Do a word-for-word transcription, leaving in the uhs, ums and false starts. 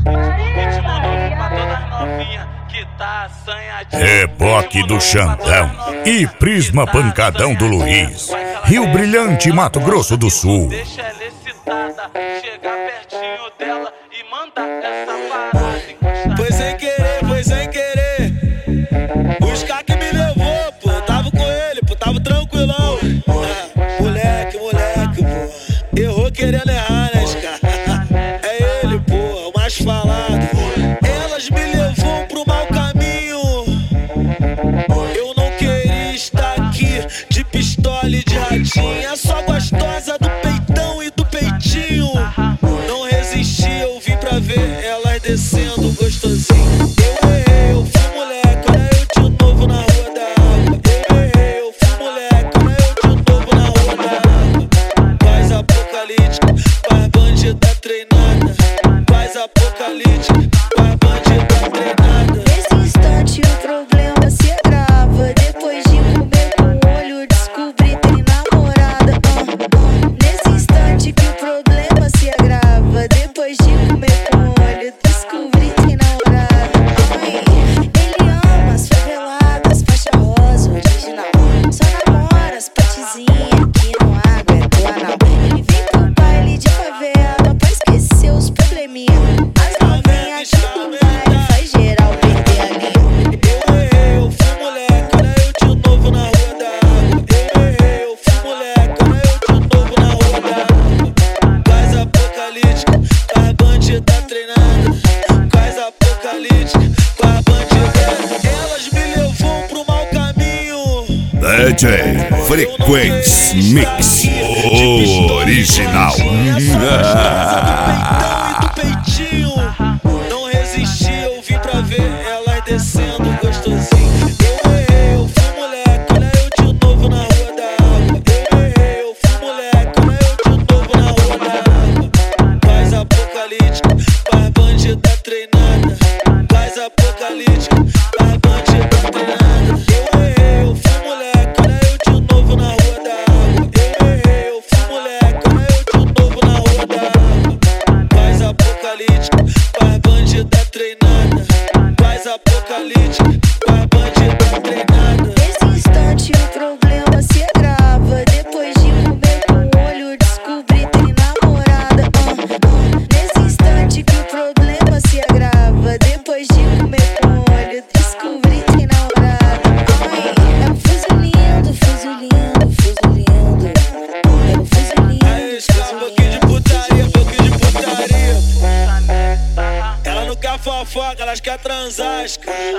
Ritmo novo pra todas novinhas que tá assanhadinha. Reboque do Xandão e Prisma Pancadão do Luiz. Rio Brilhante, Mato Grosso do Sul. Deixa ela excitada, chegar pertinho dela e mandar essa parada encostar. Foi sem querer, foi sem querer. Os caras que me levou, pô, tava com ele, pô, tava tranquilão. Ah, moleque, moleque, pô, errou querendo errar, né, cara? É ele, pô, o mais falado. Elas me levou pro mau caminho. Eu não queria estar aqui de pistola e de ratinha. Só gostosa do peitão e do peitinho. Não resisti, eu vim pra ver elas descendo gostosinho. Eu errei, eu fui moleque, olha eu de novo na rua da água. Eu errei, eu fui moleque, olha eu de novo na rua da água. Paz apocalíptica, paz bandida treinada. Paz apocalíptica, paz bandida treinada. Nesse instante o problema se agrava. Depois de comer com o olho descobri tem namorada. uh, uh. Nesse instante que o problema se agrava. Depois de comer com o olho descobri tem namorada. Ai, ele ama as faveladas, faixa rosa, original. Só namora as patizinhas que não aguenta o anal. Ele vem pro baile de favela pra esquecer os probleminha. As novinhas do baile faz geral perder a linha. Eu errei, eu fui moleque, olha eu de novo na rua da água. Eu errei, eu fui moleque, olha eu de novo na rua da água. Paz apocalíptica, paz bandida treinada. Paz apocalíptica, paz bandida. Elas me levou pro mau caminho. D J Frequency Mix Original. Do peitinho. Não resisti, eu vim pra ver elas descendo gostosinho. Eu errei, eu fui moleque, olha eu de novo na rua da água. Eu errei, eu fui moleque, olha eu de novo na rua da água. Paz apocalíptica, paz bandida treinada. Paz apocalíptica, paz bandida treinada. Eu errei, eu fui moleque, olha eu de novo na rua da água. Eu errei, eu fui moleque, olha eu de novo na rua da água. Paz apocalíptica, paz bandida treinada. Paz apocalíptica, paz bandida treinada. Nesse instante o problema se agrava. Depois de comer com o olho descobri tem namorada. uh, uh. Nesse instante que o problema se agrava. Depois de comer com o olho descobri tem namorada. Ai, é um fuzilinho, fuzilinho, fuzilinho. É um fuzilinho, Aí, escrava aqui de putaria, pouquinho de putaria. Ela não quer fofoca, elas quer transar, cara.